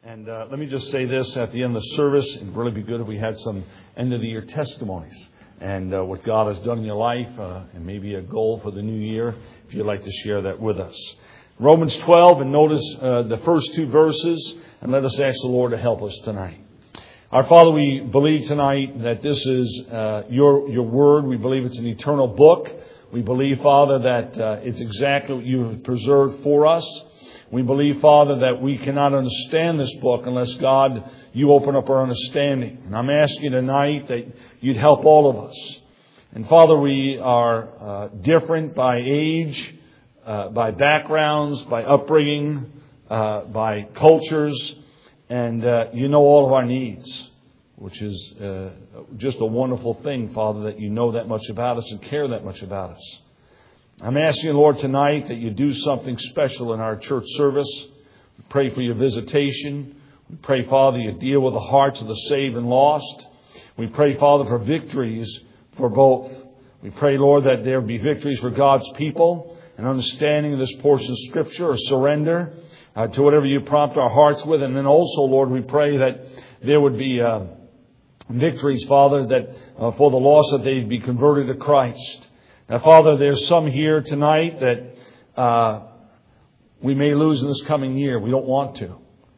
And let me just say this at the end of the service. It would really be good if we had some end-of-the-year testimonies and what God has done in your life and maybe a goal for the new year, if you'd like to share that with us. Romans 12, and notice the first two verses, and let us ask the Lord to help us tonight. Our Father, we believe tonight that this is your word. We believe it's an eternal book. We believe, Father, that it's exactly what you have preserved for us. We believe, Father, that we cannot understand this book unless, God, you open up our understanding. And I'm asking tonight that you'd help all of us. And Father, we are different by age, by backgrounds, by upbringing, by cultures. And you know all of our needs, which is just a wonderful thing, Father, that you know that much about us and care that much about us. I'm asking, Lord, tonight that you do something special in our church service. We pray for your visitation. We pray, Father, you deal with the hearts of the saved and lost. We pray, Father, for victories for both. We pray, Lord, that there be victories for God's people, an understanding of this portion of Scripture, a surrender to whatever you prompt our hearts with. And then also, Lord, we pray that there would be victories, Father, that for the lost, that they'd be converted to Christ. Now, Father, there's some here tonight that we may lose in this coming year. We don't want to.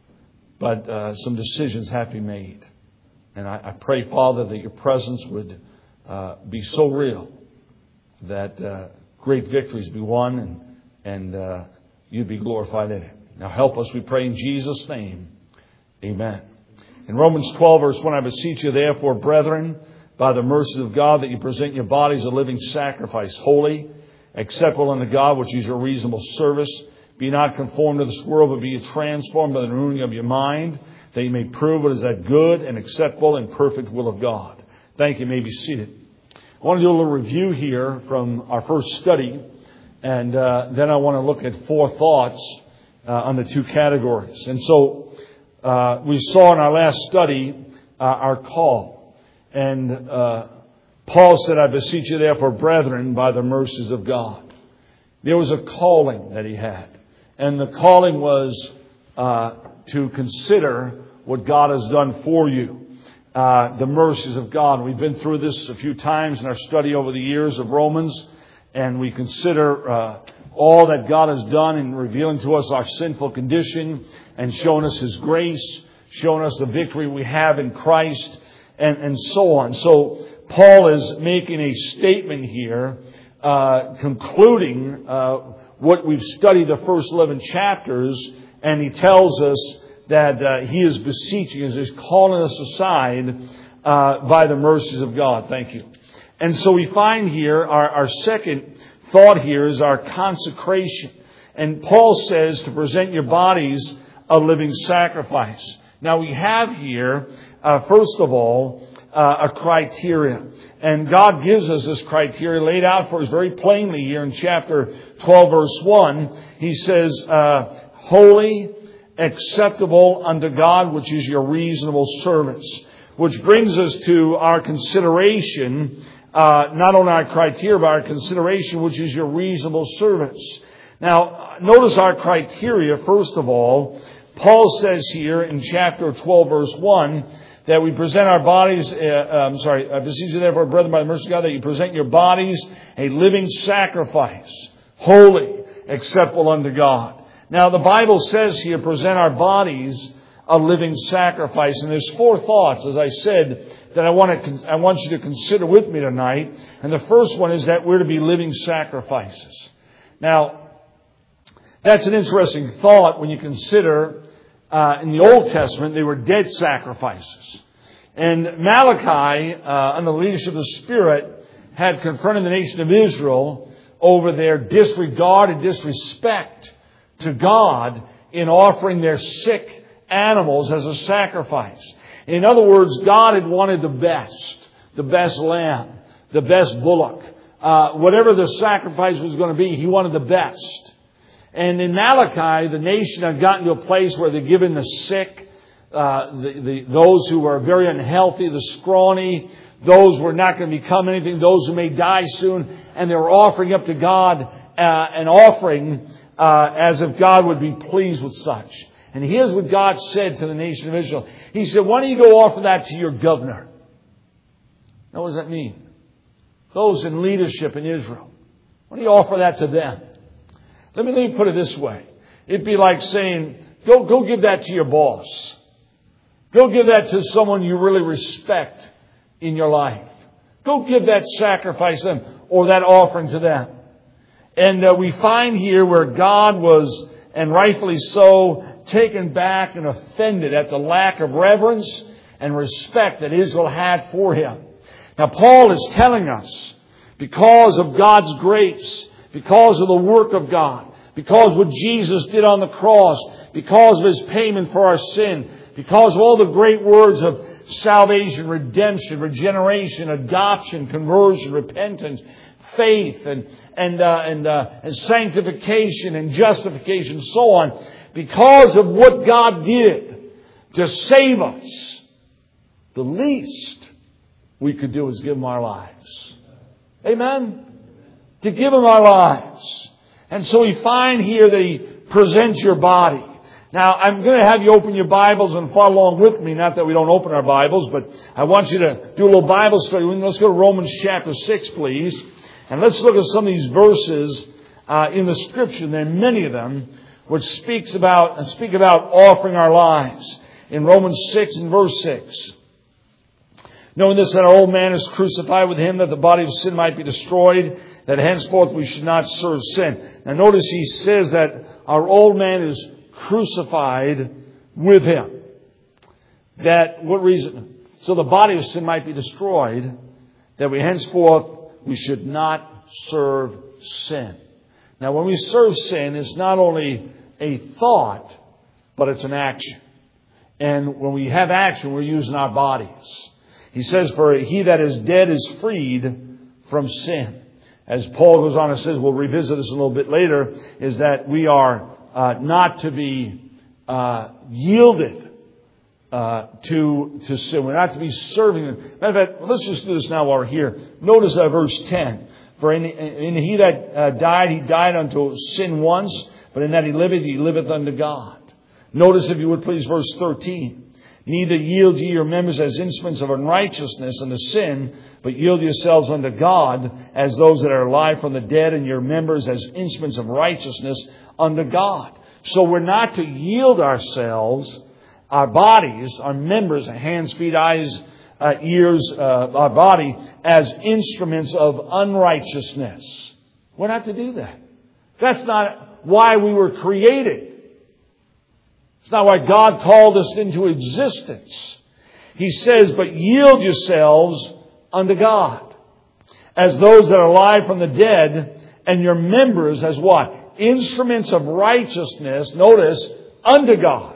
But some decisions have to be made. And I pray, Father, that your presence would be so real that great victories be won and you'd be glorified in it. Now help us, we pray in Jesus' name. Amen. In Romans 12, verse 1, I beseech you, therefore, brethren, by the mercies of God, that you present your bodies a living sacrifice, holy, acceptable unto God, which is your reasonable service. Be not conformed to this world, but be ye transformed by the renewing of your mind, that you may prove what is that good and acceptable and perfect will of God. Thank you. You may be seated. I want to do a little review here from our first study, and then I want to look at four thoughts on the two categories. And so we saw in our last study our call. And Paul said, I beseech you therefore, brethren, by the mercies of God. There was a calling that he had. And the calling was to consider what God has done for you. The mercies of God. We've been through this a few times in our study over the years of Romans. And we consider all that God has done in revealing to us our sinful condition and showing us His grace, showing us the victory we have in Christ, and so on. So Paul is making a statement here, concluding what we've studied the first 11 chapters, and he tells us that he is beseeching us, he's calling us aside by the mercies of God. Thank you. And so we find here, our second thought here is our consecration. And Paul says to present your bodies a living sacrifice. Now we have here, first of all, a criteria. And God gives us this criteria laid out for us very plainly here in chapter 12, verse 1. He says, holy, acceptable unto God, which is your reasonable service. Which brings us to our consideration, not only our criteria, but our consideration, which is your reasonable service. Now, notice our criteria, first of all. Paul says here in chapter 12, verse 1, that we present our bodies, I beseech you therefore, brethren, by the mercy of God, that you present your bodies a living sacrifice, holy, acceptable unto God. Now, the Bible says here, present our bodies a living sacrifice. And there's four thoughts, as I said, that I want you to consider with me tonight. And the first one is that we're to be living sacrifices. Now, that's an interesting thought when you consider in the Old Testament, they were dead sacrifices. And Malachi, under the leadership of the Spirit, had confronted the nation of Israel over their disregard and disrespect to God in offering their sick animals as a sacrifice. In other words, God had wanted the best lamb, the best bullock. Whatever the sacrifice was going to be, He wanted the best. And in Malachi, the nation had gotten to a place where they're giving the sick, those who are very unhealthy, the scrawny, those who are not going to become anything, those who may die soon, and they were offering up to God an offering as if God would be pleased with such. And here's what God said to the nation of Israel. He said, why don't you go offer that to your governor? Now, what does that mean? Those in leadership in Israel. Why don't you offer that to them? Let me put it this way. It'd be like saying, go give that to your boss. Go give that to someone you really respect in your life. Go give that sacrifice to them or that offering to them. And we find here where God was, and rightfully so, taken back and offended at the lack of reverence and respect that Israel had for Him. Now, Paul is telling us, because of God's grace, because of the work of God, because of what Jesus did on the cross, because of His payment for our sin, because of all the great words of salvation, redemption, regeneration, adoption, conversion, repentance, faith, and sanctification and justification, and so on. Because of what God did to save us, the least we could do is give Him our lives. Amen? To give Him our lives. And so we find here that He presents your body. Now, I'm going to have you open your Bibles and follow along with me. Not that we don't open our Bibles, but I want you to do a little Bible study. Let's go to Romans chapter 6, please. And let's look at some of these verses in the Scripture. There are many of them which speak about offering our lives. In Romans 6 and verse 6. Knowing this, that our old man is crucified with Him, that the body of sin might be destroyed, that henceforth we should not serve sin. Now notice he says that our old man is crucified with Him. What reason? So the body of sin might be destroyed, that we should not serve sin. Now when we serve sin, it's not only a thought, but it's an action. And when we have action, we're using our bodies. He says, for he that is dead is freed from sin. As Paul goes on and says, we'll revisit this a little bit later, is that we are not to be yielded to sin. We're not to be serving them. Matter of fact, let's just do this now while we're here. Notice verse 10. For in he that died, he died unto sin once, but in that he liveth unto God. Notice, if you would please, verse 13. Neither yield ye your members as instruments of unrighteousness unto sin, but yield yourselves unto God as those that are alive from the dead, and your members as instruments of righteousness unto God. So we're not to yield ourselves, our bodies, our members, hands, feet, eyes, ears, our body, as instruments of unrighteousness. We're not to do that. That's not why we were created. It's not why God called us into existence. He says, but yield yourselves unto God as those that are alive from the dead, and your members as what? Instruments of righteousness, notice, unto God.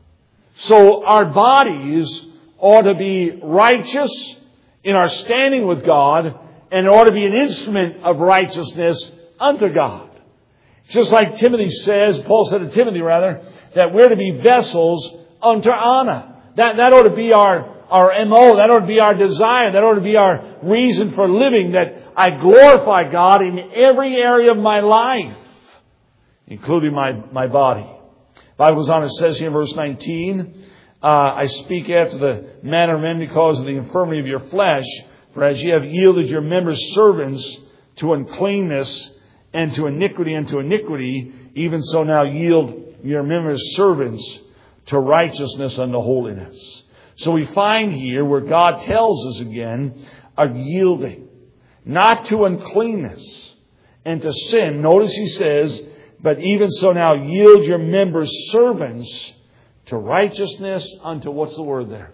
So our bodies ought to be righteous in our standing with God, and it ought to be an instrument of righteousness unto God. Just like Timothy says, Paul said to Timothy rather, that we're to be vessels unto honor. That ought to be our MO. That ought to be our desire. That ought to be our reason for living, that I glorify God in every area of my life, including my body. The Bible goes on and says here in verse 19, I speak after the manner of men because of the infirmity of your flesh, for as ye have yielded your members servants to uncleanness and to iniquity, even so now yield your members servants to righteousness unto holiness. So we find here where God tells us again of yielding, not to uncleanness and to sin. Notice he says, but even so now yield your members servants to righteousness unto, what's the word there?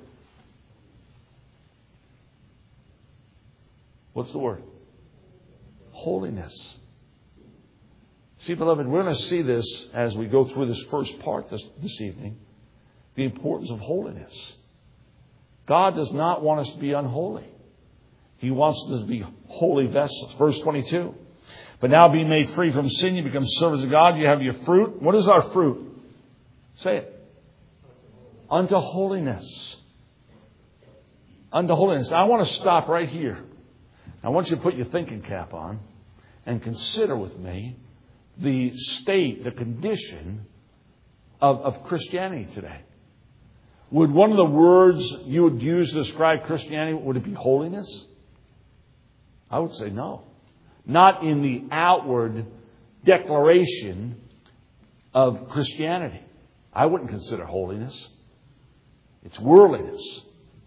What's the word? Holiness. See, beloved, we're going to see this as we go through this first part this evening. The importance of holiness. God does not want us to be unholy. He wants us to be holy vessels. Verse 22. But now being made free from sin, you become servants of God. You have your fruit. What is our fruit? Say it. Unto holiness. Unto holiness. Now, I want to stop right here. I want you to put your thinking cap on and consider with me the state, the condition of Christianity today? Would one of the words you would use to describe Christianity, would it be holiness? I would say no. Not in the outward declaration of Christianity. I wouldn't consider holiness. It's worldliness.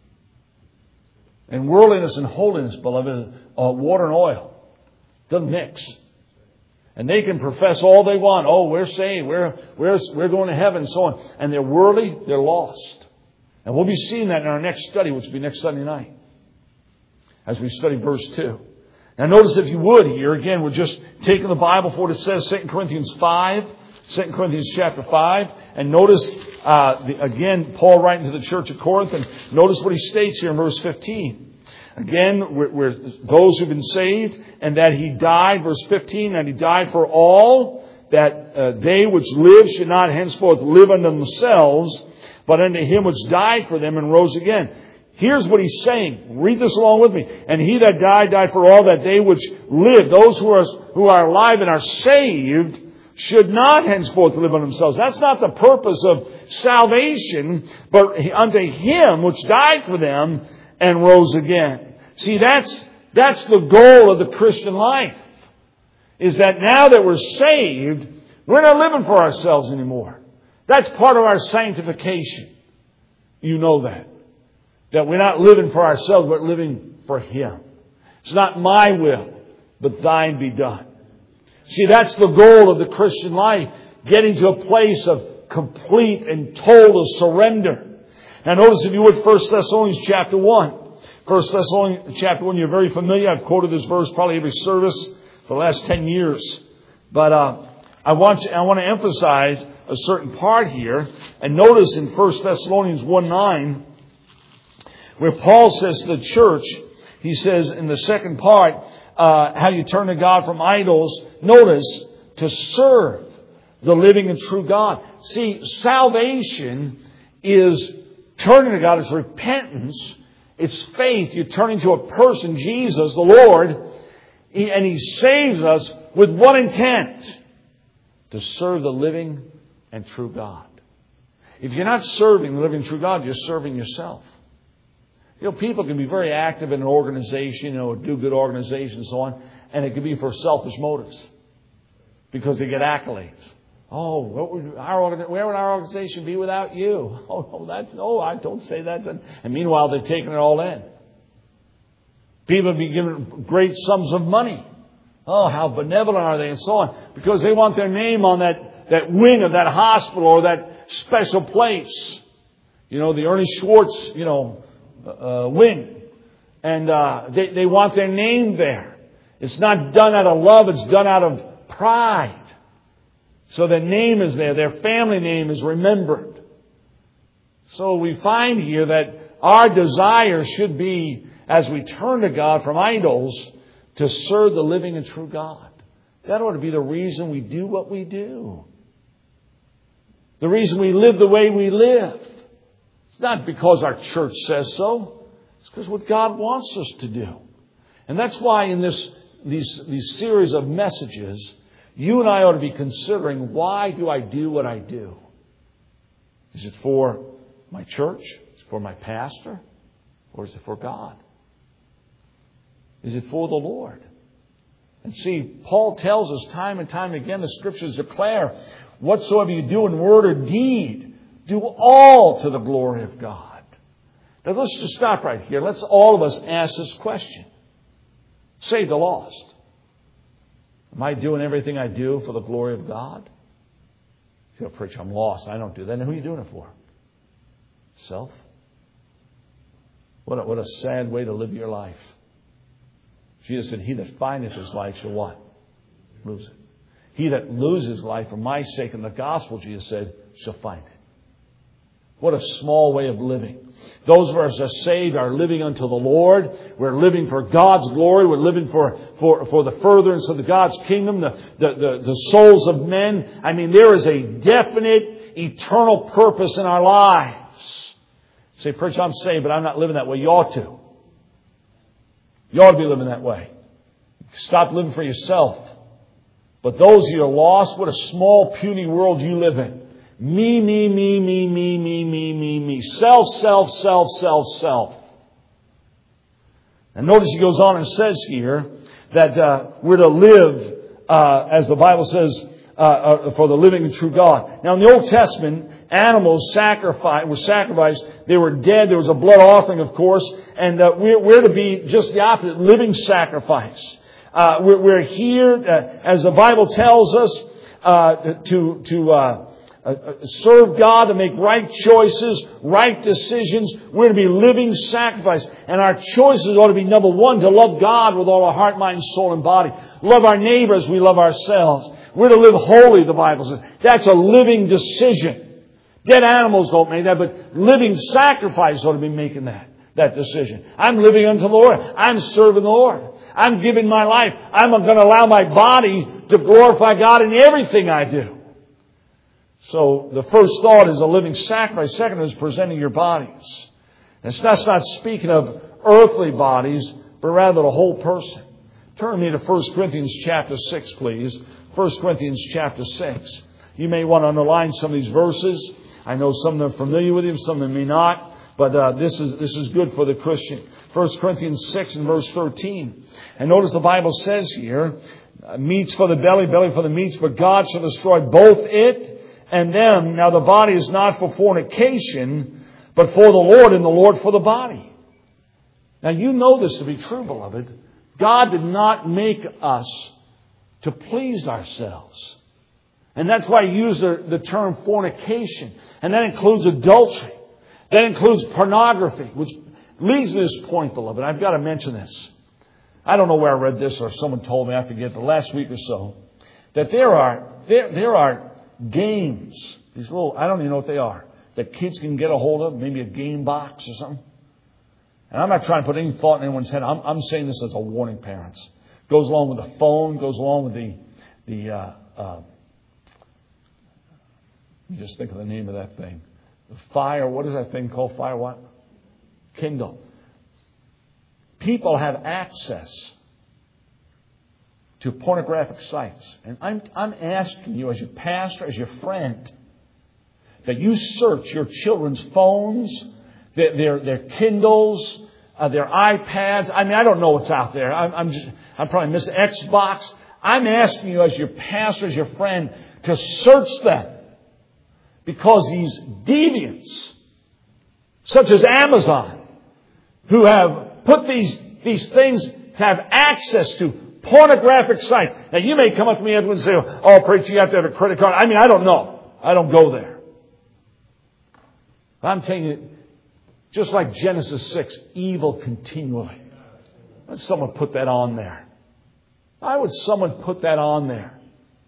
And worldliness and holiness, beloved, are water and oil. Doesn't mix. And they can profess all they want. Oh, we're saved. We're going to heaven and so on. And they're worldly. They're lost. And we'll be seeing that in our next study, which will be next Sunday night, as we study verse 2. Now notice, if you would, here, again, we're just taking the Bible for what it says, 2 Corinthians 5, 2 Corinthians chapter 5. And notice, again, Paul writing to the church of Corinth, and notice what he states here in verse 15. Again, we're those who've been saved, and that he died, verse 15, that he died for all, that they which live should not henceforth live unto themselves, but unto him which died for them and rose again. Here's what he's saying. Read this along with me. And he that died for all, that they which live, those who are alive and are saved, should not henceforth live unto themselves. That's not the purpose of salvation, but unto him which died for them and rose again. See, that's the goal of the Christian life. Is that now that we're saved, we're not living for ourselves anymore. That's part of our sanctification. You know that. That we're not living for ourselves, but living for him. It's not my will, but thine be done. See, that's the goal of the Christian life. Getting to a place of complete and total surrender. Now notice, if you would, 1 Thessalonians chapter 1. 1 Thessalonians chapter 1, you're very familiar. I've quoted this verse probably every service for the last 10 years. But I want to emphasize a certain part here. And notice in 1 Thessalonians 1:9, where Paul says to the church, he says in the second part, how you turn to God from idols. Notice, to serve the living and true God. See, salvation is turning to God. It's repentance. It's faith. You're turning to a person, Jesus, the Lord, and He saves us with what intent? To serve the living and true God. If you're not serving the living and true God, you're serving yourself. You know, people can be very active in an organization, do good organization and so on, and it can be for selfish motives. Because they get accolades. Oh, where would our organization be without you? I don't say that. And meanwhile, they're taking it all in. People be given great sums of money. Oh, how benevolent are they, and so on. Because they want their name on that wing of that hospital or that special place. The Ernest Schwartz, wing. And they want their name there. It's not done out of love, it's done out of pride. So their name is there, their family name is remembered. So we find here that our desire should be, as we turn to God from idols, to serve the living and true God. That ought to be the reason we do what we do. The reason we live the way we live. It's not because our church says so. It's because what God wants us to do. And that's why in these series of messages, you and I ought to be considering, why do I do what I do? Is it for my church? Is it for my pastor? Or is it for God? Is it for the Lord? And see, Paul tells us time and time again, the Scriptures declare, whatsoever you do in word or deed, do all to the glory of God. Now let's just stop right here. Let's all of us ask this question. Save the lost. Am I doing everything I do for the glory of God? You say, preacher, I'm lost. I don't do that. Then who are you doing it for? Self? What a sad way to live your life. Jesus said, he that findeth his life shall what? Lose it. He that loses life for my sake in the gospel, Jesus said, shall find it. What a small way of living. Those of us that are saved are living unto the Lord. We're living for God's glory. We're living for the furtherance of God's kingdom, the souls of men. I mean, there is a definite, eternal purpose in our lives. You say, preacher, I'm saved, but I'm not living that way. You ought to. You ought to be living that way. Stop living for yourself. But those who are lost, what a small, puny world you live in. Me, me, me, me, me, me, me, me, me. Self, self, self, self, self. And notice he goes on and says here that we're to live, as the Bible says, for the living and true God. Now in the Old Testament, animals were sacrificed. They were dead. There was a blood offering, of course. And we're to be just the opposite, living sacrifice. We're here, as the Bible tells us, to serve God, to make right choices, right decisions. We're to be living sacrifice. And our choices ought to be, number one, to love God with all our heart, mind, soul, and body. Love our neighbors, we love ourselves. We're to live holy, the Bible says. That's a living decision. Dead animals don't make that, but living sacrifice ought to be making that decision. I'm living unto the Lord. I'm serving the Lord. I'm giving my life. I'm going to allow my body to glorify God in everything I do. So the first thought is a living sacrifice. Second is presenting your bodies. And that's not speaking of earthly bodies, but rather the whole person. Turn me to 1 Corinthians chapter 6, please. 1 Corinthians chapter 6. You may want to underline some of these verses. I know some of them are familiar with you, some of them may not. But this is good for the Christian. 1 Corinthians 6 and verse 13. And notice the Bible says here, meats for the belly, belly for the meats, but God shall destroy both it and them. Now the body is not for fornication, but for the Lord, and the Lord for the body. Now you know this to be true, beloved. God did not make us to please ourselves. And that's why He used the term fornication. And that includes adultery. That includes pornography, which leads to this point, beloved. I've got to mention this. I don't know where I read this, or someone told me, I forget, the last week or so, that there are games, these little, I don't even know what they are, that kids can get a hold of, maybe a game box or something. And I'm not trying to put any thought in anyone's head. I'm saying this as a warning, parents. Goes along with the phone, goes along with the you just think of the name of that thing. The Fire, what is that thing called? Fire what? Kindle. People have access to pornographic sites. And I'm asking you as your pastor, as your friend, that you search your children's phones, their Kindles, their iPads. I mean, I don't know what's out there. I'm probably missing Xbox. I'm asking you as your pastor, as your friend, to search them. Because these deviants, such as Amazon, who have put these things to have access to pornographic sites. Now, you may come up to me and say, oh, preacher, you have to have a credit card. I mean, I don't know. I don't go there. I'm telling you, just like Genesis 6, evil continually. Let someone put that on there. Why would someone put that on there?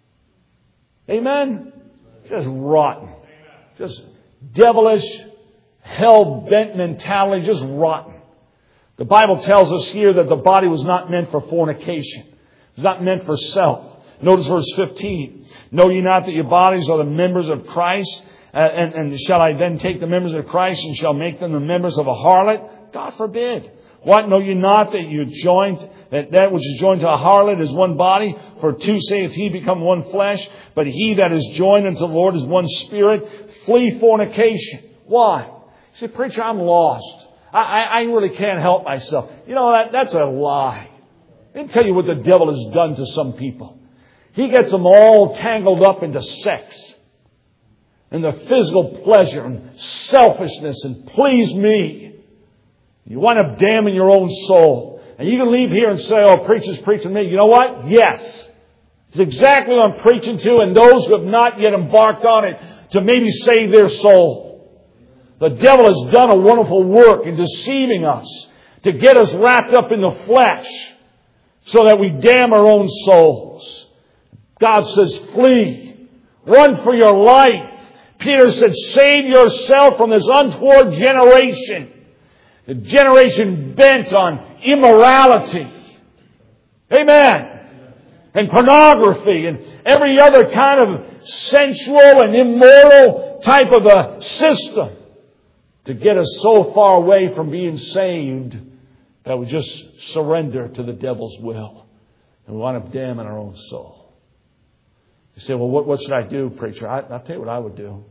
Amen? Just rotten. Just devilish, hell-bent mentality, just rotten. The Bible tells us here that the body was not meant for fornication. It was not meant for self. Notice verse 15. Know ye not that your bodies are the members of Christ? And shall I then take the members of Christ and shall make them the members of a harlot? God forbid. What? Know ye not that that which is joined to a harlot is one body? For two saith he, become one flesh. But he that is joined unto the Lord is one spirit. Flee fornication. Why? You say, preacher, I'm lost. I really can't help myself. You know, that's a lie. Let me tell you what the devil has done to some people. He gets them all tangled up into sex. And the physical pleasure and selfishness and please me. You wind up damning your own soul. And you can leave here and say, oh, preacher's preaching me. You know what? Yes. It's exactly what I'm preaching to, and those who have not yet embarked on it to maybe save their soul. The devil has done a wonderful work in deceiving us to get us wrapped up in the flesh so that we damn our own souls. God says, flee. Run for your life. Peter said, save yourself from this untoward generation. The generation bent on immorality. Amen. And pornography and every other kind of sensual and immoral type of a system to get us so far away from being saved that we just surrender to the devil's will and we wind up damning our own soul. You say, well, what should I do, preacher? I'll tell you what I would do.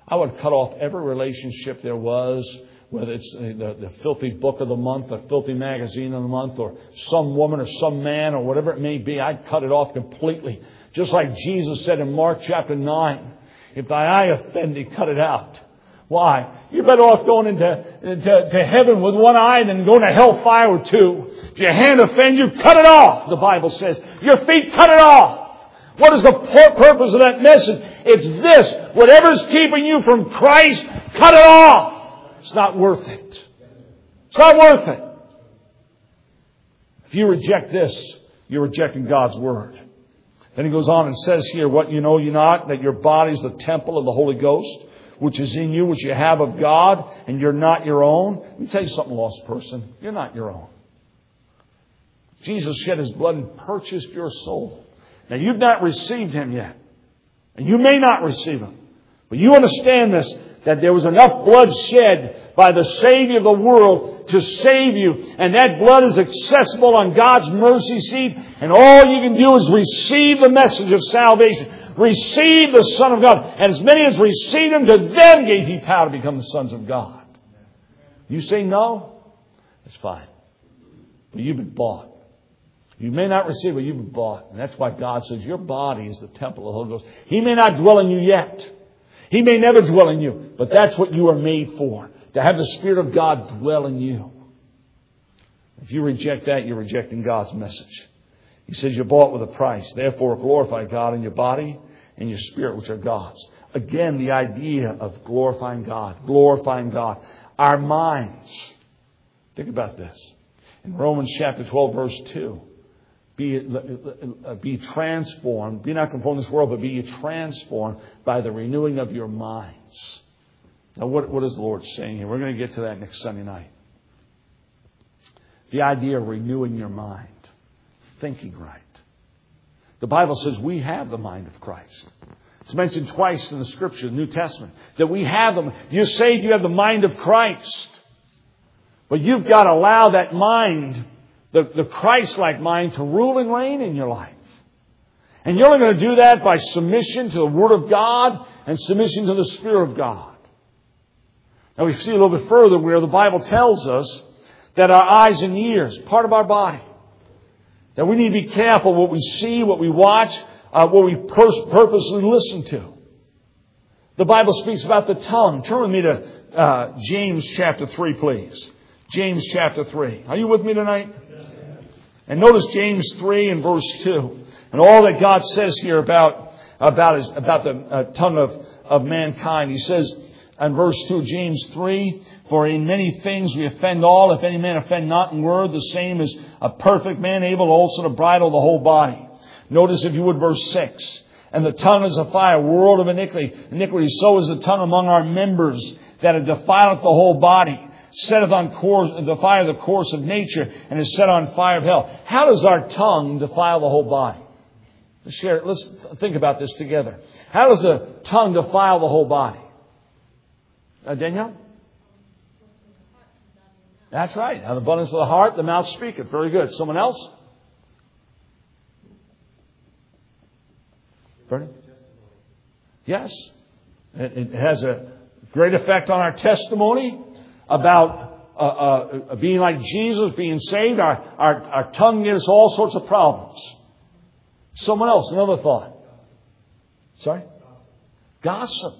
I would cut off every relationship there was, whether it's the filthy book of the month, the filthy magazine of the month, or some woman or some man or whatever it may be. I'd cut it off completely. Just like Jesus said in Mark chapter 9, if thy eye offend thee, cut it out. Why? You're better off going into heaven with one eye than going to hellfire with two. If your hand offends you, cut it off, the Bible says. Your feet, cut it off. What is the purpose of that message? It's this. Whatever's keeping you from Christ, cut it off. It's not worth it. It's not worth it. If you reject this, you're rejecting God's Word. Then he goes on and says here, what you know you not, that your body is the temple of the Holy Ghost, which is in you, which you have of God, and you're not your own. Let me tell you something, lost person. You're not your own. Jesus shed His blood and purchased your soul. Now, you've not received Him yet. And you may not receive Him. But you understand this, that there was enough blood shed by the Savior of the world to save you. And that blood is accessible on God's mercy seat. And all you can do is receive the message of salvation. Receive the Son of God. And as many as received Him, to them gave He power to become the sons of God. You say no? That's fine. But you've been bought. You may not receive it, you've been bought. And that's why God says your body is the temple of the Holy Ghost. He may not dwell in you yet. He may never dwell in you. But that's what you are made for. To have the Spirit of God dwell in you. If you reject that, you're rejecting God's message. He says you're bought with a price. Therefore glorify God in your body and your spirit, which are God's. Again, the idea of glorifying God. Glorifying God. Our minds. Think about this. In Romans chapter 12, verse 2. Be transformed. Be not conformed to this world, but be ye transformed by the renewing of your minds. Now, what is the Lord saying here? We're going to get to that next Sunday night. The idea of renewing your mind. Thinking right. The Bible says we have the mind of Christ. It's mentioned twice in the Scripture, the New Testament, that we have them. You're saved, you have the mind of Christ. But you've got to allow that mind, the Christ-like mind, to rule and reign in your life. And you're only going to do that by submission to the Word of God and submission to the Spirit of God. Now we see a little bit further where the Bible tells us that our eyes and ears, part of our body, that we need to be careful what we see, what we watch, what we purposely listen to. The Bible speaks about the tongue. Turn with me to James chapter 3, please. James chapter 3. Are you with me tonight? And notice James 3 and verse 2. And all that God says here about the tongue of mankind. He says in verse 2, James 3, for in many things we offend all. If any man offend not in word, the same is a perfect man, able also to bridle the whole body. Notice, if you would, verse 6. And the tongue is a fire, world of iniquity. Iniquity, so is the tongue among our members, that it defileth the whole body. Setteth on the fire the course of nature, and is set on fire of hell. How does our tongue defile the whole body? Let's think about this together. How does the tongue defile the whole body? Danielle? That's right. Out of the abundance of the heart, the mouth speaketh. Very good. Someone else? Bernie? Yes. It has a great effect on our testimony about being like Jesus, being saved. Our tongue gives us all sorts of problems. Someone else, another thought. Sorry? Gossip.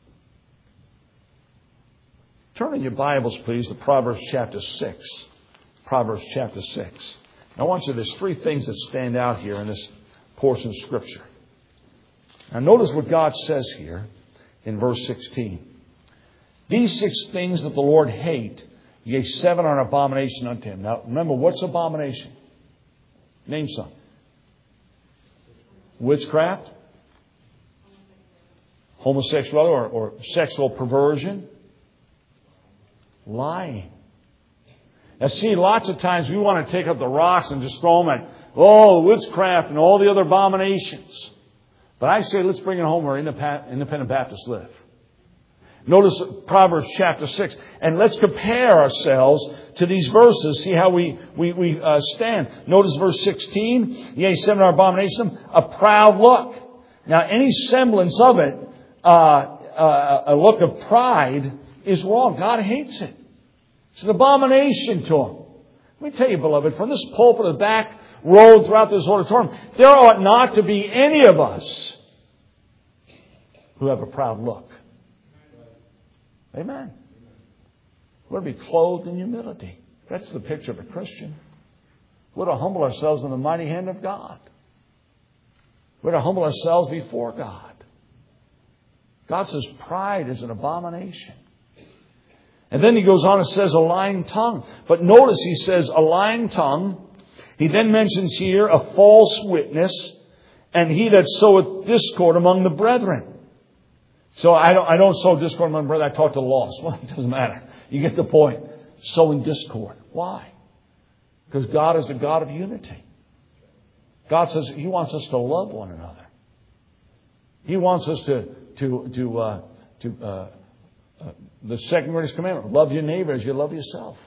Turn in your Bibles, please, to Proverbs chapter 6. Proverbs chapter 6. Now, I want you, there's three things that stand out here in this portion of Scripture. Now, notice what God says here in verse 16. These 6 things that the Lord hate, yea, 7 are an abomination unto Him. Now, remember, what's abomination? Name some. Witchcraft, homosexuality or sexual perversion, lying. Now see, lots of times we want to take up the rocks and just throw them at, witchcraft and all the other abominations. But I say, let's bring it home where independent Baptists live. Notice Proverbs chapter 6. And let's compare ourselves to these verses. See how we stand. Notice verse 16. Yea, 7 are abomination. A proud look. Now, any semblance of it a look of pride is wrong. God hates it. It's an abomination to Him. Let me tell you, beloved, from this pulpit, the back row throughout this auditorium, there ought not to be any of us who have a proud look. Amen. We're to be clothed in humility. That's the picture of a Christian. We're to humble ourselves in the mighty hand of God. We're to humble ourselves before God. God says pride is an abomination. And then He goes on and says a lying tongue. But notice He says a lying tongue. He then mentions here a false witness, and he that soweth discord among the brethren. So I don't sow discord among the brethren. I talk to the lost. Well, it doesn't matter. You get the point. Sowing discord. Why? Because God is a God of unity. God says He wants us to love one another. He wants us the second greatest commandment, love your neighbor as you love yourself.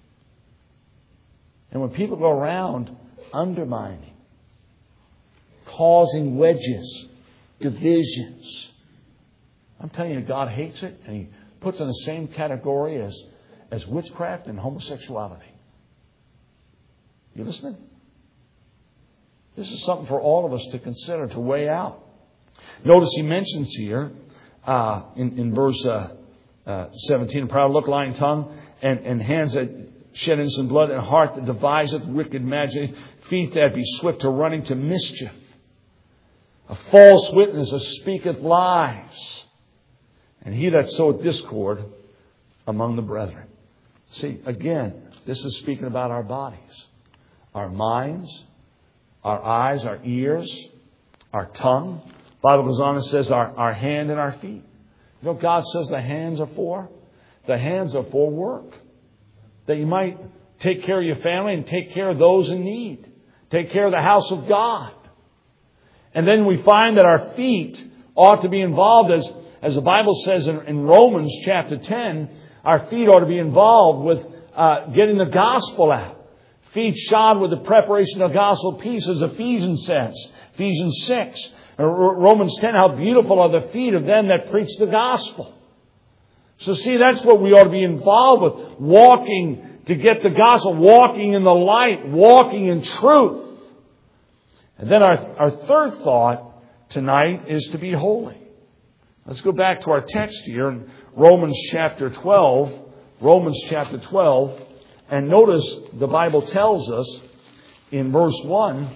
And when people go around undermining, causing wedges, divisions, I'm telling you, God hates it, and He puts in the same category as witchcraft and homosexuality. You listening? This is something for all of us to consider, to weigh out. Notice He mentions here in verse 17, a proud look, lying tongue, and hands that shed innocent blood, and heart that deviseth wicked imagination, feet that be swift to running to mischief, a false witness that speaketh lies, and he that soweth discord among the brethren. See, again, this is speaking about our bodies, our minds, our eyes, our ears, our tongue. The Bible goes on and says our hand and our feet. You know what God says the hands are for? The hands are for work. That you might take care of your family and take care of those in need. Take care of the house of God. And then we find that our feet ought to be involved, as the Bible says in Romans chapter 10, our feet ought to be involved with getting the gospel out. Feet shod with the preparation of the gospel of peace, as Ephesians says. Ephesians 6. Romans 10, how beautiful are the feet of them that preach the gospel. So see, that's what we ought to be involved with. Walking to get the gospel. Walking in the light. Walking in truth. And then our third thought tonight is to be holy. Let's go back to our text here in Romans chapter 12. Romans chapter 12. And notice the Bible tells us in verse 1.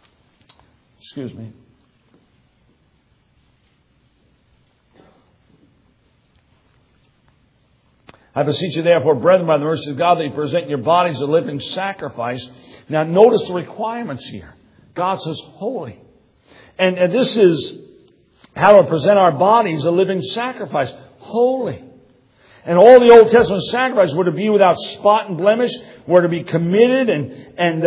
I beseech you therefore, brethren, by the mercy of God, that you present your bodies a living sacrifice. Now notice the requirements here. God says holy. And this is how to present our bodies a living sacrifice. Holy. And all the Old Testament sacrifices were to be without spot and blemish, were to be committed and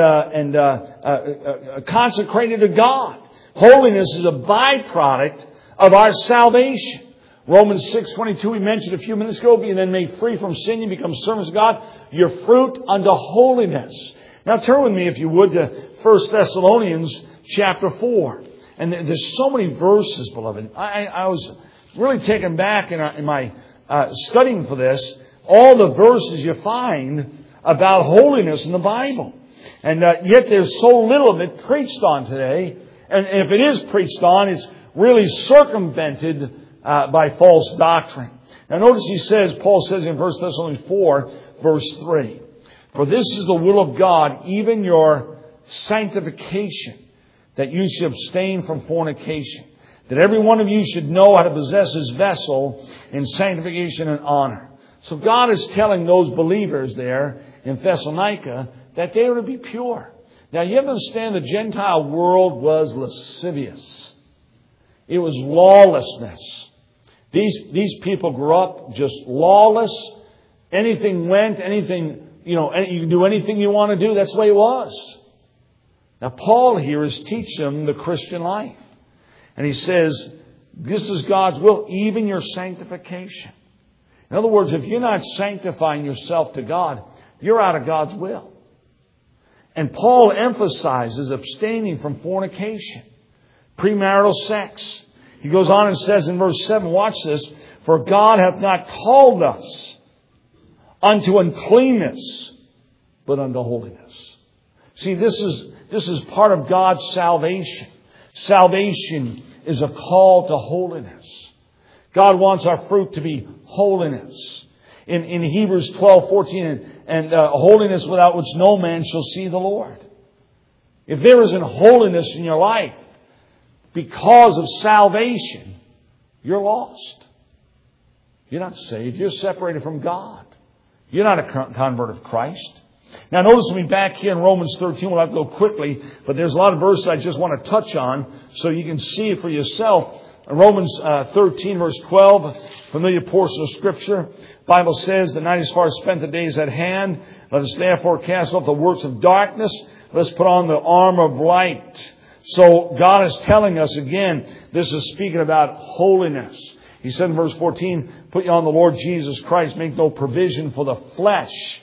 consecrated to God. Holiness is a byproduct of our salvation. Romans 6:22 we mentioned a few minutes ago, being then made free from sin, you become servants of God, your fruit unto holiness. Now turn with me, if you would, to 1 Thessalonians chapter 4. And there's so many verses, beloved. I was really taken back in my studying for this, all the verses you find about holiness in the Bible. And yet there's so little of it preached on today. And if it is preached on, it's really circumvented by false doctrine. Now notice Paul says in 1 Thessalonians 4, verse 3, for this is the will of God, even your sanctification, that you should abstain from fornication, that every one of you should know how to possess his vessel in sanctification and honor. So God is telling those believers there in Thessalonica that they were to be pure. Now you have to understand the Gentile world was lascivious. It was lawlessness. These people grew up just lawless. Anything went, anything, you can do anything you want to do. That's the way it was. Now Paul here is teaching them the Christian life. And he says, this is God's will, even your sanctification. In other words, if you're not sanctifying yourself to God, you're out of God's will. And Paul emphasizes abstaining from fornication, premarital sex. He goes on and says in verse 7, watch this, for God hath not called us unto uncleanness, but unto holiness. See, this is part of God's salvation. Salvation is a call to holiness. God wants our fruit to be holiness. In Hebrews 12:14, and holiness without which no man shall see the Lord. If there isn't holiness in your life because of salvation, you're lost. You're not saved. You're separated from God. You're not a convert of Christ. Now notice me back here in Romans 13. We'll have to go quickly, but there's a lot of verses I just want to touch on so you can see it for yourself. Romans 13 verse 12, familiar portion of Scripture. The Bible says, the night is far spent, the day is at hand. Let us therefore cast off the works of darkness. Let us put on the armor of light. So God is telling us again, this is speaking about holiness. He said in verse 14, put you on the Lord Jesus Christ, make no provision for the flesh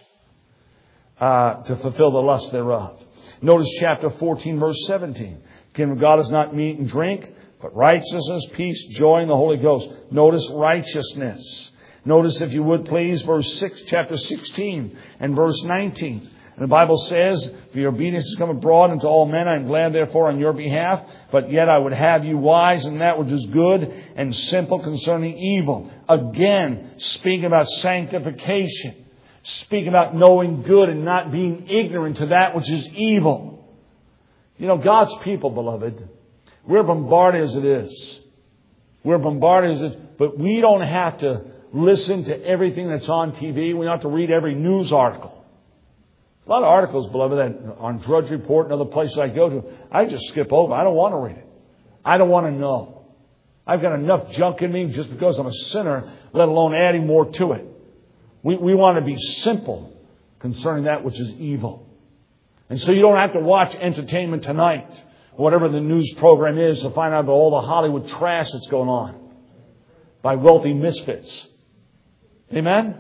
to fulfill the lust thereof. Notice chapter 14 verse 17. The kingdom of God is not meat and drink, but righteousness, peace, joy in the Holy Ghost. Notice righteousness. Notice, if you would please, chapter 16 and verse 19. And the Bible says, for your obedience has come abroad unto all men. I am glad therefore on your behalf. But yet I would have you wise in that which is good and simple concerning evil. Again, speaking about sanctification. Speaking about knowing good and not being ignorant to that which is evil. You know, God's people, beloved, we're bombarded as it is. We're bombarded as it is. But we don't have to listen to everything that's on TV. We don't have to read every news article. A lot of articles, beloved, that on Drudge Report and other places I go to, I just skip over. I don't want to read it. I don't want to know. I've got enough junk in me just because I'm a sinner, let alone adding more to it. We want to be simple concerning that which is evil. And so you don't have to watch Entertainment Tonight, whatever the news program is, to find out about all the Hollywood trash that's going on by wealthy misfits. Amen?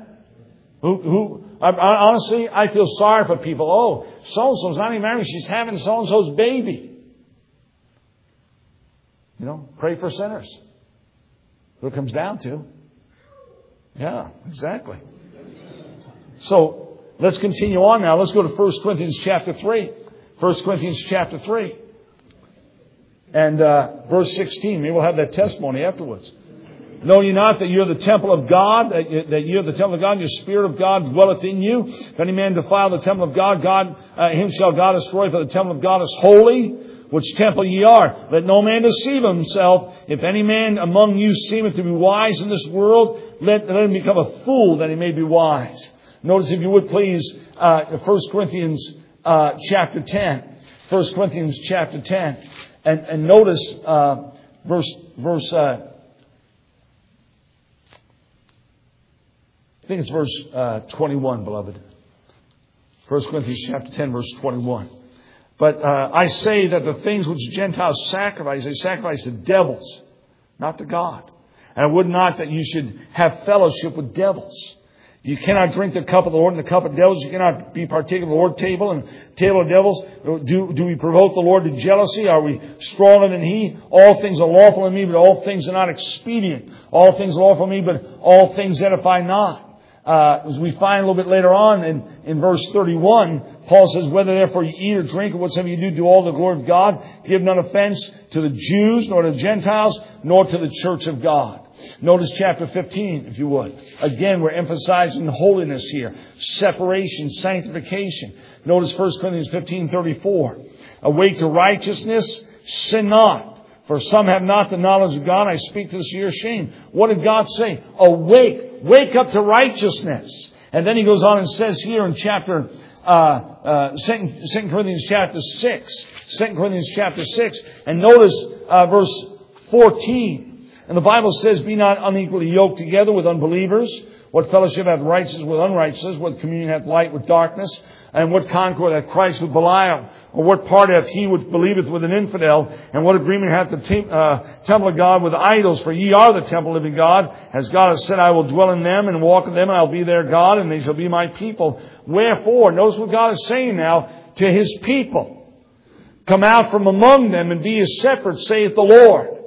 Honestly, I feel sorry for people. Oh, so-and-so's not even married. She's having so-and-so's baby. You know, pray for sinners. What it comes down to. Yeah, exactly. So, let's continue on now. Let's go to 1 Corinthians chapter 3. 1 Corinthians chapter 3. And verse 16. Maybe we'll have that testimony afterwards. Know ye not that you're the temple of God, that you're the temple of God, and your Spirit of God dwelleth in you? If any man defile the temple of God, him shall God destroy, for the temple of God is holy, which temple ye are. Let no man deceive himself. If any man among you seemeth to be wise in this world, let him become a fool, that he may be wise. Notice, if you would please, 1 Corinthians chapter 10. 1 Corinthians chapter 10. And notice verse I think it's verse 21, beloved. 1 Corinthians chapter 10, verse 21. But I say that the things which Gentiles sacrifice, they sacrifice to devils, not to God. And I would not that you should have fellowship with devils. You cannot drink the cup of the Lord and the cup of devils. You cannot be partaker of the Lord's table and table of devils. Do we provoke the Lord to jealousy? Are we stronger than He? All things are lawful in me, but all things are not expedient. All things are lawful in me, but all things edify not. As we find a little bit later on in verse 31, Paul says, whether therefore you eat or drink or whatsoever you do all the glory of God. Give none offense to the Jews, nor to the Gentiles, nor to the church of God. Notice chapter 15, if you would. Again, we're emphasizing holiness here. Separation, sanctification. Notice 1 Corinthians 15:34. Awake to righteousness, sin not. For some have not the knowledge of God. I speak to this to your shame. What did God say? Awake. Wake up to righteousness. And then he goes on and says here in chapter 2 Corinthians chapter 6. 2 Corinthians chapter 6. And notice verse 14. And the Bible says, be not unequally yoked together with unbelievers. What fellowship hath righteousness with unrighteousness? What communion hath light with darkness? And what concord hath Christ with Belial? Or what part hath he which believeth with an infidel? And what agreement hath the temple of God with idols? For ye are the temple of the living God. As God has said, I will dwell in them and walk in them, and I will be their God, and they shall be my people. Wherefore, notice what God is saying now to His people. Come out from among them and be ye separate, saith the Lord.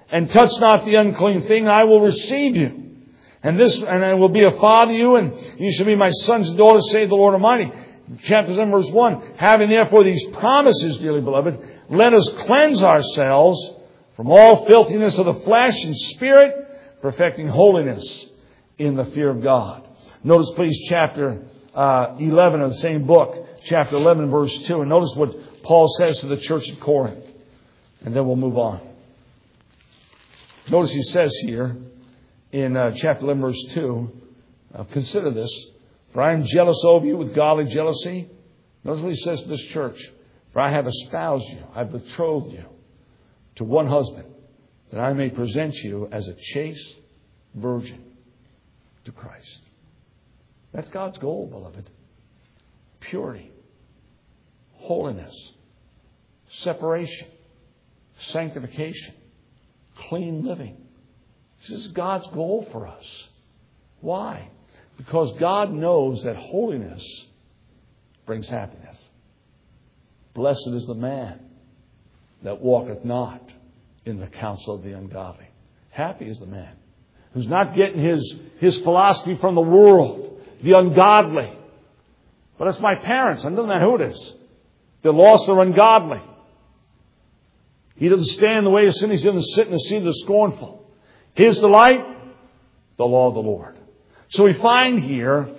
and touch not the unclean thing, I will receive you. And I will be a father to you, and you shall be my sons and daughters, saith the Lord Almighty. Chapter 7, verse 1. Having therefore these promises, dearly beloved, let us cleanse ourselves from all filthiness of the flesh and spirit, perfecting holiness in the fear of God. Notice please chapter 11 of the same book, chapter 11, verse 2. And notice what Paul says to the church at Corinth. And then we'll move on. Notice he says here in chapter 11, verse 2, consider this, for I am jealous over you with godly jealousy. Notice what he says to this church. For I have espoused you, I have betrothed you to one husband, that I may present you as a chaste virgin to Christ. That's God's goal, beloved. Purity, holiness, separation, sanctification, clean living. This is God's goal for us. Why? Because God knows that holiness brings happiness. Blessed is the man that walketh not in the counsel of the ungodly. Happy is the man who's not getting his philosophy from the world, the ungodly. But it's my parents. I don't know who it is. They're lost or ungodly. He doesn't stand in the way of sin. He doesn't sit in the seat of the scornful. His delight, the law of the Lord. So we find here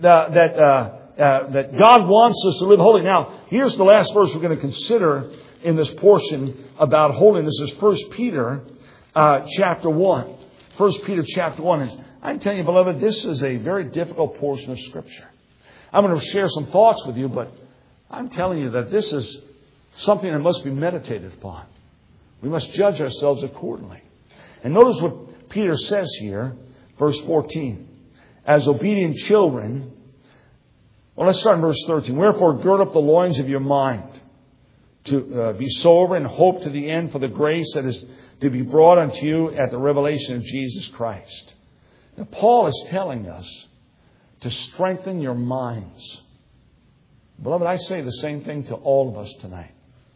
that God wants us to live holy. Now, here's the last verse we're going to consider in this portion about holiness. Is 1 Peter chapter 1. 1 Peter chapter 1. And I'm telling you, beloved, this is a very difficult portion of Scripture. I'm going to share some thoughts with you, but I'm telling you that this is something that must be meditated upon. We must judge ourselves accordingly. And notice what Peter says here, verse 14. As obedient children, well, let's start in verse 13. Wherefore, gird up the loins of your mind, to be sober and hope to the end for the grace that is to be brought unto you at the revelation of Jesus Christ. Now, Paul is telling us to strengthen your minds. Beloved, I say the same thing to all of us tonight.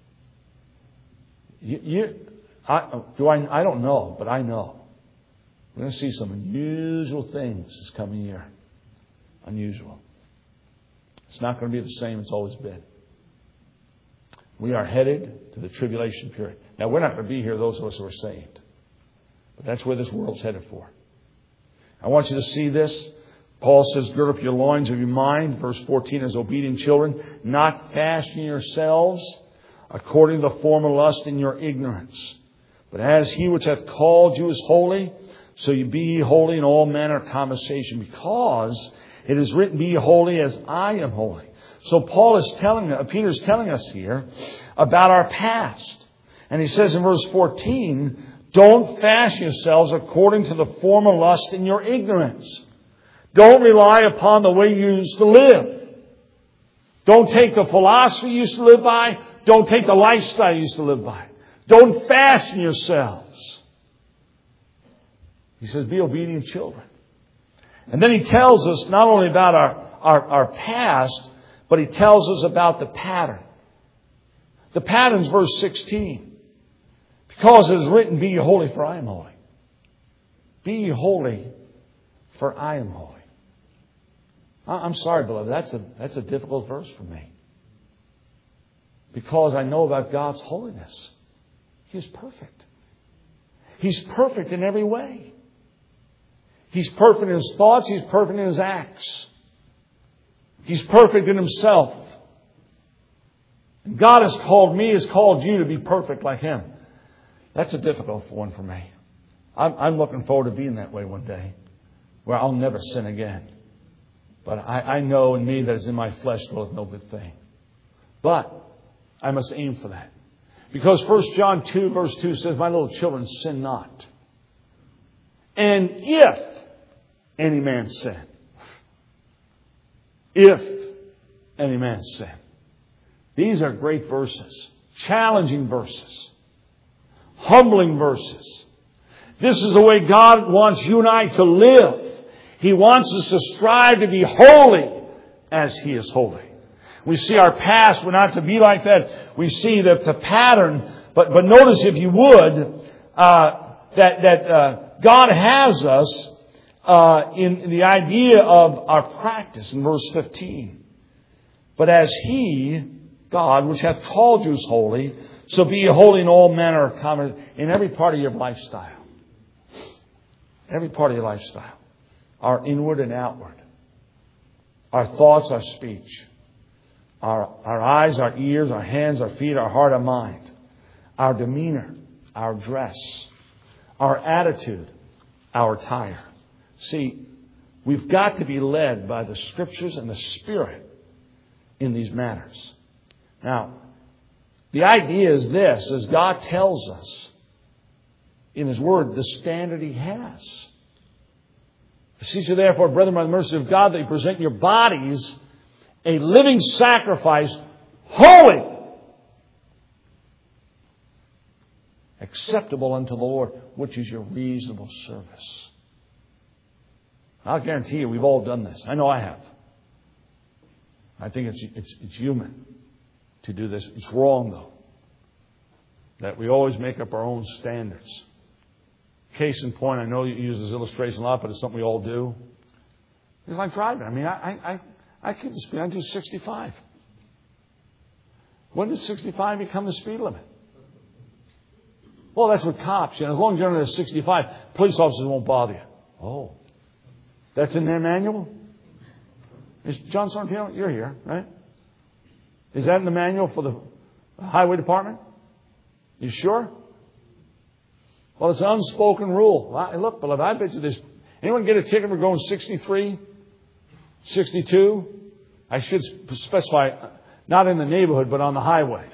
I don't know, but I know. We're going to see some unusual things this coming year. Unusual. It's not going to be the same it's always been. We are headed to the tribulation period. Now, we're not going to be here, those of us who are saved. But that's where this world's headed for. I want you to see this. Paul says, gird up your loins of your mind. Verse 14, as obedient children, not fashioning yourselves according to the former lust in your ignorance. But as he which hath called you is holy, so you be holy in all manner of conversation, because it is written, be holy as I am holy. So Peter is telling us here about our past. And he says in verse 14, don't fashion yourselves according to the former lust in your ignorance. Don't rely upon the way you used to live. Don't take the philosophy you used to live by. Don't take the lifestyle you used to live by. Don't fashion yourselves. He says, be obedient children. And then he tells us not only about our past, but he tells us about the pattern. The pattern's verse 16. Because it is written, be ye holy, for I am holy. Be ye holy, for I am holy. I'm sorry, beloved, that's a difficult verse for me. Because I know about God's holiness. He is perfect. He's perfect in every way. He's perfect in His thoughts. He's perfect in His acts. He's perfect in Himself. And God has called me, has called you to be perfect like Him. That's a difficult one for me. I'm looking forward to being that way one day, where I'll never sin again. But I know in me that is in my flesh dwelleth no good thing. But I must aim for that. Because 1 John 2 verse 2 says, my little children, sin not. And if any man sin. If any man sin. These are great verses. Challenging verses. Humbling verses. This is the way God wants you and I to live. He wants us to strive to be holy as He is holy. We see our past. We're not to be like that. We see the pattern. But notice, if you would, that God has us in the idea of our practice in verse 15. But as He, God, which hath called you is holy, so be ye holy in all manner of conduct, in every part of your lifestyle. Every part of your lifestyle. Our inward and outward. Our thoughts, our speech. Our eyes, our ears, our hands, our feet, our heart, our mind. Our demeanor, our dress. Our attitude, our attire. See, we've got to be led by the Scriptures and the Spirit in these matters. Now, the idea is this, as God tells us in His Word, the standard He has. Beseech you therefore, brethren, by the mercy of God, that you present your bodies a living sacrifice, holy, acceptable unto the Lord, which is your reasonable service. I'll guarantee you, we've all done this. I know I have. I think it's human to do this. It's wrong, though, that we always make up our own standards. Case in point, I know you use this illustration a lot, but it's something we all do. It's like driving. I mean, I keep the speed. I do 65. When does 65 become the speed limit? Well, that's with cops. As long as you're under 65, police officers won't bother you. Oh, that's in their manual? Is John Sorrentino, you're here, right? Is that in the manual for the highway department? You sure? Well, it's an unspoken rule. Look, beloved, I bet you this. Anyone get a ticket for going 63, 62? I should specify, not in the neighborhood, but on the highway.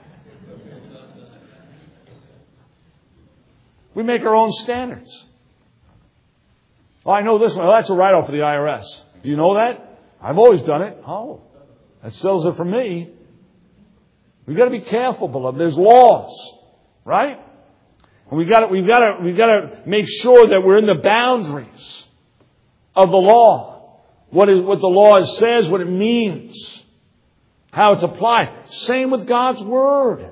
We make our own standards. Oh, I know this one. Well, that's a write-off for the IRS. Do you know that? I've always done it. Oh, that settles it for me. We've got to be careful, beloved. There's laws, right? And we've got to make sure that we're in the boundaries of the law. What the law says, what it means, how it's applied. Same with God's Word.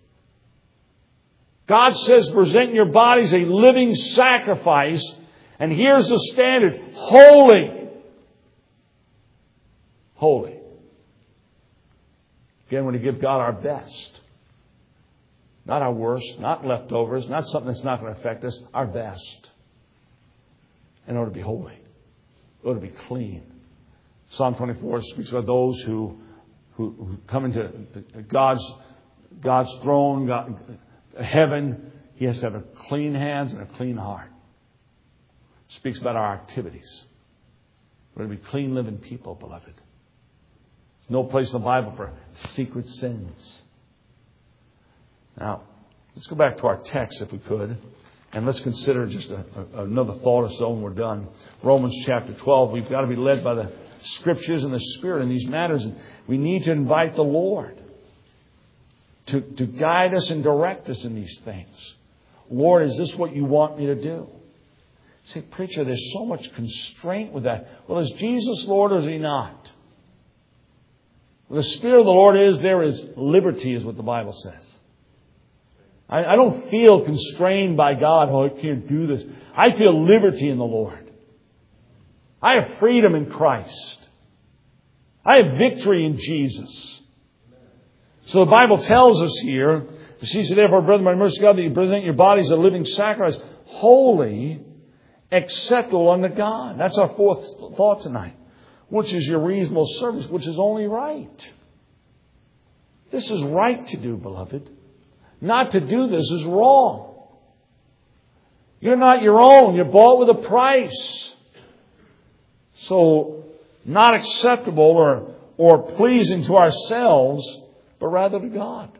God says, present your bodies a living sacrifice. And here's the standard. Holy. Holy. Again, we're to give God our best. Not our worst, not leftovers, not something that's not going to affect us. Our best. In order to be holy. In order to be clean. Psalm 24 speaks about those who come into God's throne, heaven. He has to have a clean hands and a clean heart. It speaks about our activities. We're to be clean living people, beloved. There's no place in the Bible for secret sins. Now, let's go back to our text if we could. And let's consider just another thought or so and we're done. Romans chapter 12. We've got to be led by the Scriptures and the Spirit in these matters. And we need to invite the Lord to guide us and direct us in these things. Lord, is this what you want me to do? Say, preacher, there's so much constraint with that. Well, is Jesus Lord or is He not? Well, the Spirit of the Lord is, there is liberty, is what the Bible says. I don't feel constrained by God. Oh, I can't do this. I feel liberty in the Lord. I have freedom in Christ. I have victory in Jesus. So the Bible tells us here, beseech you therefore, brethren, by the mercy of God, that you present your bodies a living sacrifice, holy, acceptable unto God. That's our fourth thought tonight. Which is your reasonable service, which is only right. This is right to do, beloved. Not to do this is wrong. You're not your own. You're bought with a price. So, not acceptable or pleasing to ourselves, but rather to God.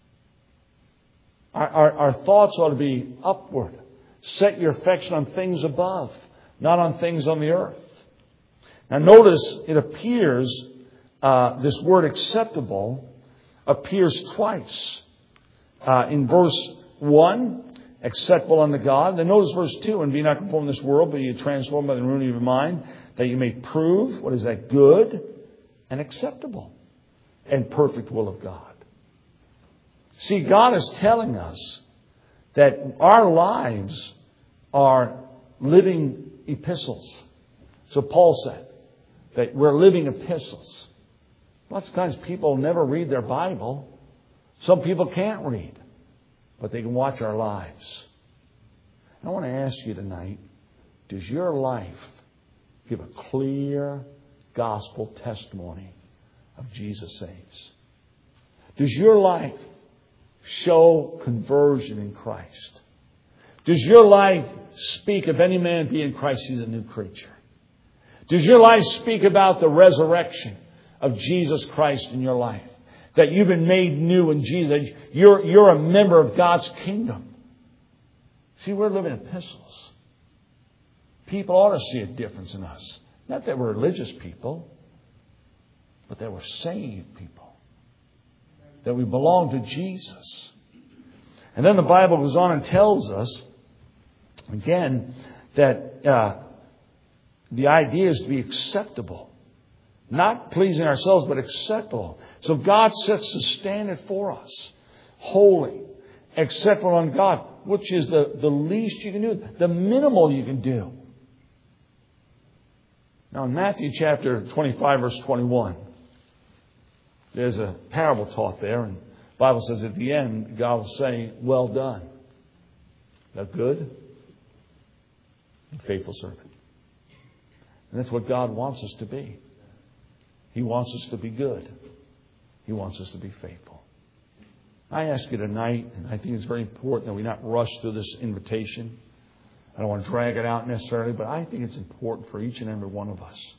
Our thoughts ought to be upward. Set your affection on things above, not on things on the earth. Now notice it appears, this word acceptable appears twice. In verse 1, acceptable unto God. Then notice verse 2, and be not conformed to this world, but ye transformed by the renewing of your mind, that you may prove, what is that, good and acceptable and perfect will of God. See, God is telling us that our lives are living epistles. So Paul said that we're living epistles. Lots of times people never read their Bible. Some people can't read, but they can watch our lives. I want to ask you tonight, does your life give a clear gospel testimony of Jesus saves? Does your life show conversion in Christ? Does your life speak, if any man be in Christ, he's a new creature? Does your life speak about the resurrection of Jesus Christ in your life? That you've been made new in Jesus. You're a member of God's kingdom. See, we're living epistles. People ought to see a difference in us. Not that we're religious people, but that we're saved people. That we belong to Jesus. And then the Bible goes on and tells us, again, that the idea is to be acceptable. Not pleasing ourselves, but acceptable. So God sets the standard for us. Holy, acceptable on God, which is the least you can do, the minimal you can do. Now in Matthew chapter 25, verse 21, there's a parable taught there, and the Bible says at the end, God will say, well done. That good and faithful servant. And that's what God wants us to be. He wants us to be good. He wants us to be faithful. I ask you tonight, and I think it's very important that we not rush through this invitation. I don't want to drag it out necessarily, but I think it's important for each and every one of us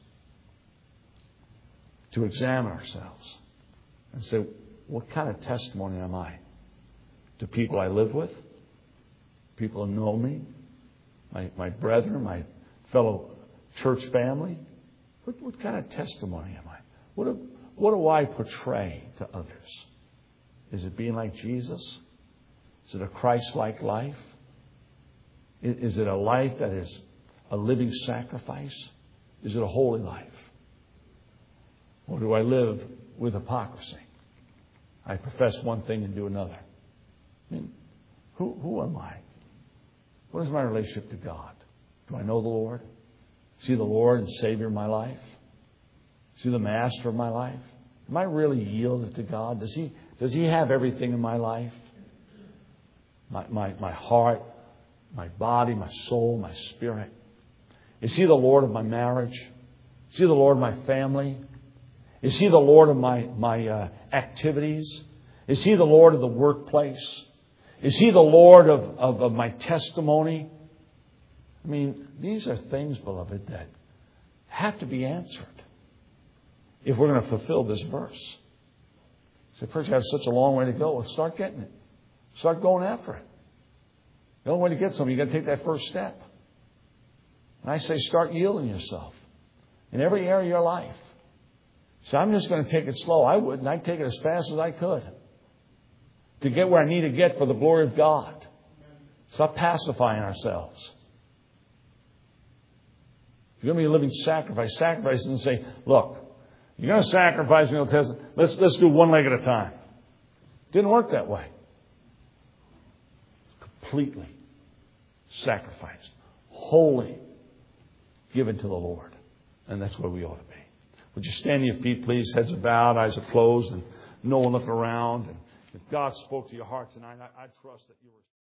to examine ourselves and say, what kind of testimony am I? To people I live with, people who know me, my brethren, my fellow church family. What kind of testimony am I? What do I portray to others? Is it being like Jesus? Is it a Christ-like life? Is it a life that is a living sacrifice? Is it a holy life? Or do I live with hypocrisy? I profess one thing and do another. I mean, who am I? What is my relationship to God? Do I know the Lord? Is He the Lord and Savior of my life? Is He the Master of my life? Am I really yielded to God? Does He have everything in my life? My heart, my body, my soul, my spirit. Is He the Lord of my marriage? Is He the Lord of my family? Is He the Lord of my activities? Is He the Lord of the workplace? Is He the Lord of my testimony? I mean, these are things, beloved, that have to be answered if we're going to fulfill this verse. So first you have such a long way to go. Well, start getting it. Start going after it. The only way to get something, you've got to take that first step. And I say start yielding yourself in every area of your life. So I'm just going to take it slow. I wouldn't. I'd take it as fast as I could to get where I need to get for the glory of God. Stop pacifying ourselves. If you're going to be a living sacrifice and say, look, you're going to sacrifice in the Old Testament. Let's do one leg at a time. Didn't work that way. Completely sacrificed, wholly given to the Lord. And that's where we ought to be. Would you stand to your feet, please? Heads are bowed, eyes are closed, and no one looking around. And if God spoke to your heart tonight, I trust that you were...